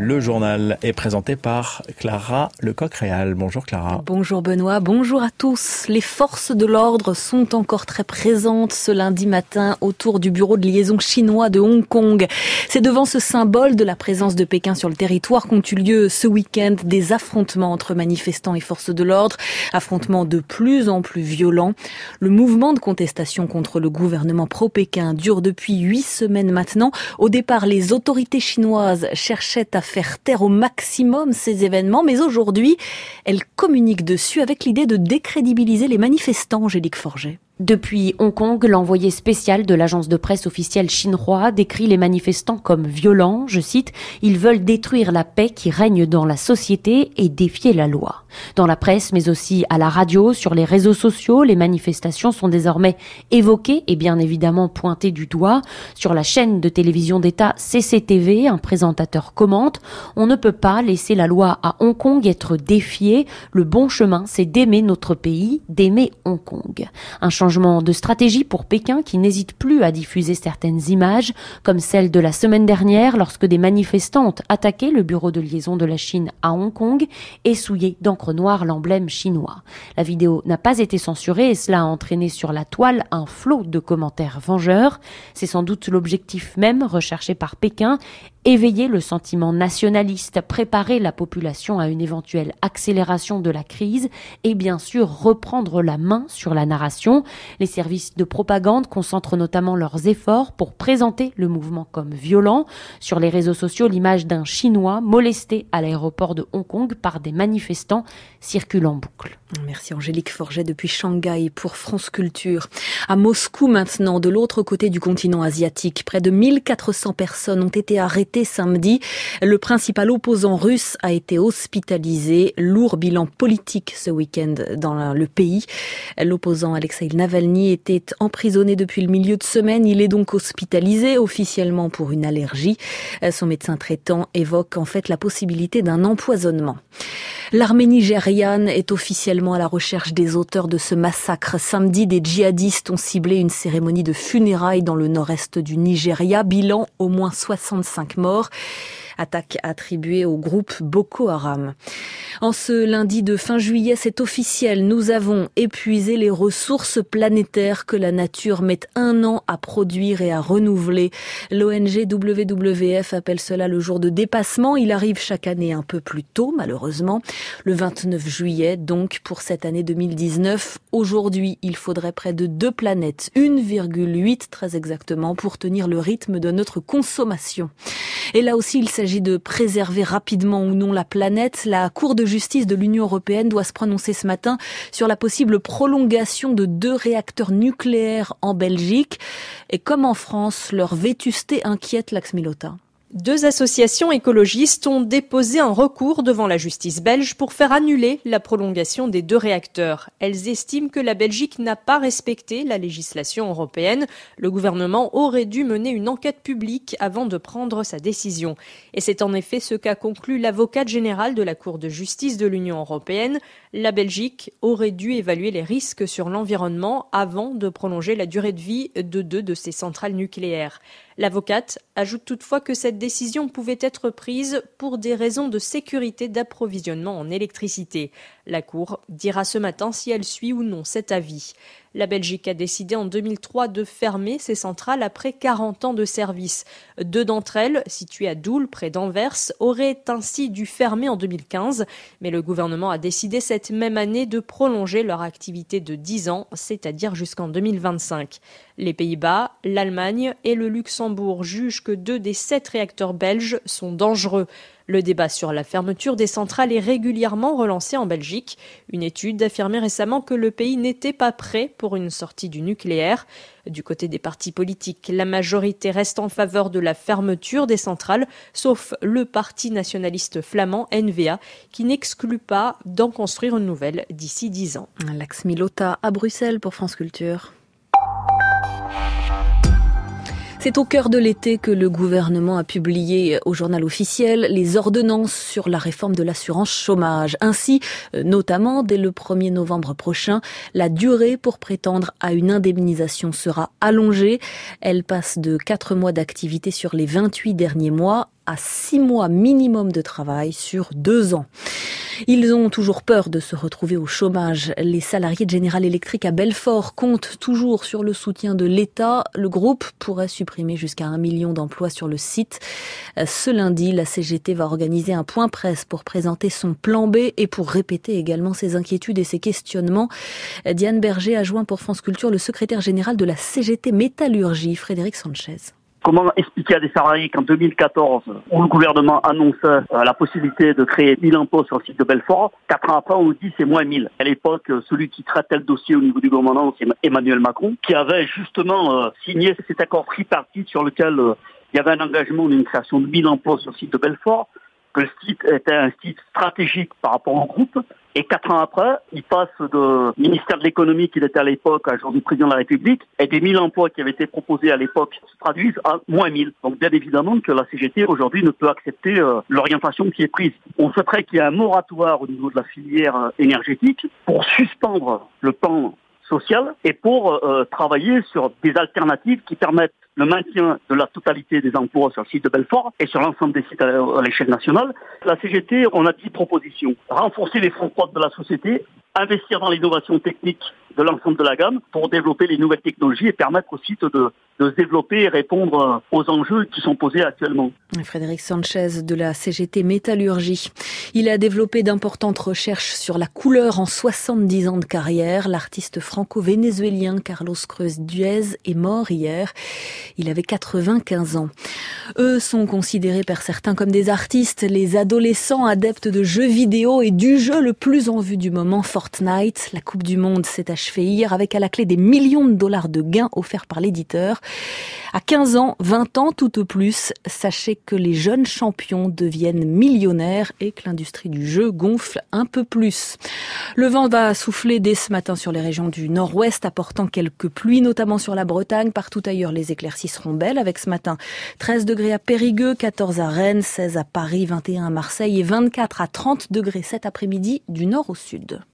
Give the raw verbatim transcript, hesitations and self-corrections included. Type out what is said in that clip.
Le journal est présenté par Clara Lecoq-Réal. Bonjour Clara. Bonjour Benoît, bonjour à tous. Les forces de l'ordre sont encore très présentes ce lundi matin autour du bureau de liaison chinois de Hong Kong. C'est devant ce symbole de la présence de Pékin sur le territoire qu'ont eu lieu ce week-end des affrontements entre manifestants et forces de l'ordre. Affrontements de plus en plus violents. Le mouvement de contestation contre le gouvernement pro-Pékin dure depuis huit semaines maintenant. Au départ, les autorités chinoises cherchaient à faire taire au maximum ces événements, mais aujourd'hui, elles communiquent dessus avec l'idée de décrédibiliser les manifestants, Angélique Forget. Depuis Hong Kong, l'envoyé spécial de l'agence de presse officielle Xinhua décrit les manifestants comme violents. Je cite, « Ils veulent détruire la paix qui règne dans la société et défier la loi ». Dans la presse, mais aussi à la radio, sur les réseaux sociaux, les manifestations sont désormais évoquées et bien évidemment pointées du doigt. Sur la chaîne de télévision d'État C C T V, un présentateur commente « On ne peut pas laisser la loi à Hong Kong être défiée. Le bon chemin, c'est d'aimer notre pays, d'aimer Hong Kong ». Un changement de stratégie pour Pékin qui n'hésite plus à diffuser certaines images, comme celle de la semaine dernière lorsque des manifestants ont attaqué le bureau de liaison de la Chine à Hong Kong et souillé d'encre noire l'emblème chinois. La vidéo n'a pas été censurée et cela a entraîné sur la toile un flot de commentaires vengeurs. C'est sans doute l'objectif même recherché par Pékin, éveiller le sentiment nationaliste, préparer la population à une éventuelle accélération de la crise et bien sûr reprendre la main sur la narration. Les services de propagande concentrent notamment leurs efforts pour présenter le mouvement comme violent. Sur les réseaux sociaux, l'image d'un Chinois molesté à l'aéroport de Hong Kong par des manifestants circule en boucle. Merci Angélique Forget depuis Shanghai pour France Culture. À Moscou maintenant, de l'autre côté du continent asiatique, près de mille quatre cents personnes ont été arrêtées samedi. Le principal opposant russe a été hospitalisé. Lourd bilan politique ce week-end dans le pays. L'opposant Alexeï Navalny était emprisonné depuis le milieu de semaine. Il est donc hospitalisé officiellement pour une allergie. Son médecin traitant évoque en fait la possibilité d'un empoisonnement. L'armée nigériane est officiellement à la recherche des auteurs de ce massacre. Samedi, des djihadistes ont ciblé une cérémonie de funérailles dans le nord-est du Nigeria. Bilan, au moins soixante-cinq morts. Attaque attribuée au groupe Boko Haram. En ce lundi de fin juillet, c'est officiel. Nous avons épuisé les ressources planétaires que la nature met un an à produire et à renouveler. L'O N G W W F appelle cela le jour de dépassement. Il arrive chaque année un peu plus tôt, malheureusement. Le vingt-neuf juillet, donc, pour cette année deux mille dix-neuf. Aujourd'hui, il faudrait près de deux planètes, une virgule huit très exactement, pour tenir le rythme de notre consommation. Et là aussi, il s'agit de préserver rapidement ou non la planète. La Cour de justice de l'Union européenne doit se prononcer ce matin sur la possible prolongation de deux réacteurs nucléaires en Belgique. Et comme en France, leur vétusté inquiète Laxmilota. Deux associations écologistes ont déposé un recours devant la justice belge pour faire annuler la prolongation des deux réacteurs. Elles estiment que la Belgique n'a pas respecté la législation européenne. Le gouvernement aurait dû mener une enquête publique avant de prendre sa décision. Et c'est en effet ce qu'a conclu l'avocate générale de la Cour de justice de l'Union européenne. La Belgique aurait dû évaluer les risques sur l'environnement avant de prolonger la durée de vie de deux de ces centrales nucléaires. L'avocate ajoute toutefois que cette décision pouvait être prise pour des raisons de sécurité d'approvisionnement en électricité. La Cour dira ce matin si elle suit ou non cet avis. La Belgique a décidé en deux mille trois de fermer ses centrales après quarante ans de service. Deux d'entre elles, situées à Doel, près d'Anvers, auraient ainsi dû fermer en deux mille quinze. Mais le gouvernement a décidé cette même année de prolonger leur activité de dix ans, c'est-à-dire jusqu'en deux mille vingt-cinq. Les Pays-Bas, l'Allemagne et le Luxembourg jugent que deux des sept réacteurs belges sont dangereux. Le débat sur la fermeture des centrales est régulièrement relancé en Belgique. Une étude affirmait récemment que le pays n'était pas prêt pour une sortie du nucléaire. Du côté des partis politiques, la majorité reste en faveur de la fermeture des centrales, sauf le parti nationaliste flamand N V A, qui n'exclut pas d'en construire une nouvelle d'ici dix ans. Laxmilota à Bruxelles pour France Culture. C'est au cœur de l'été que le gouvernement a publié au journal officiel les ordonnances sur la réforme de l'assurance chômage. Ainsi, notamment, dès le premier novembre prochain, la durée pour prétendre à une indemnisation sera allongée. Elle passe de quatre mois d'activité sur les vingt-huit derniers mois à six mois minimum de travail sur deux ans. Ils ont toujours peur de se retrouver au chômage. Les salariés de General Electric à Belfort comptent toujours sur le soutien de l'État. Le groupe pourrait supprimer jusqu'à un million d'emplois sur le site. Ce lundi, la C G T va organiser un point presse pour présenter son plan B et pour répéter également ses inquiétudes et ses questionnements. Diane Berger a joint pour France Culture le secrétaire général de la C G T Métallurgie, Frédéric Sanchez. Comment expliquer à des salariés qu'en deux mille quatorze, où le gouvernement annonçait euh, la possibilité de créer mille emplois sur le site de Belfort, quatre ans après on nous dit c'est moins mille. À l'époque, celui qui traitait le dossier au niveau du gouvernement, c'est Emmanuel Macron, qui avait justement euh, signé cet accord tripartite sur lequel euh, il y avait un engagement d'une création de mille emplois sur le site de Belfort, que le site était un site stratégique par rapport au groupe. Et quatre ans après, il passe de ministère de l'économie qu'il était à l'époque à aujourd'hui président de la République, et des mille emplois qui avaient été proposés à l'époque se traduisent à moins mille. Donc bien évidemment que la C G T aujourd'hui ne peut accepter euh, l'orientation qui est prise. On souhaiterait qu'il y ait un moratoire au niveau de la filière euh, énergétique pour suspendre le plan social et pour euh, travailler sur des alternatives qui permettent le maintien de la totalité des emplois sur le site de Belfort et sur l'ensemble des sites à l'échelle nationale. La C G T, on a dix propositions. Renforcer les fonds propres de la société, investir dans l'innovation technique de l'ensemble de la gamme pour développer les nouvelles technologies et permettre au site de, de se développer et répondre aux enjeux qui sont posés actuellement. Frédéric Sanchez de la C G T Métallurgie. Il a développé d'importantes recherches sur la couleur en soixante-dix ans de carrière. L'artiste franco-vénézuélien Carlos Cruz Duez est mort hier. Il avait quatre-vingt-quinze ans. Eux sont considérés par certains comme des artistes, les adolescents adeptes de jeux vidéo et du jeu le plus en vue du moment, Fortnite. La Coupe du Monde s'est achevée hier avec à la clé des millions de dollars de gains offerts par l'éditeur. À quinze ans, vingt ans tout au plus, sachez que les jeunes champions deviennent millionnaires et que l'industrie du jeu gonfle un peu plus. Le vent va souffler dès ce matin sur les régions du nord-ouest, apportant quelques pluies, notamment sur la Bretagne. Partout ailleurs, les éclaircies seront belles, avec ce matin treize degrés à Périgueux, quatorze à Rennes, seize à Paris, vingt et un à Marseille et vingt-quatre à trente degrés cet après-midi du nord au sud.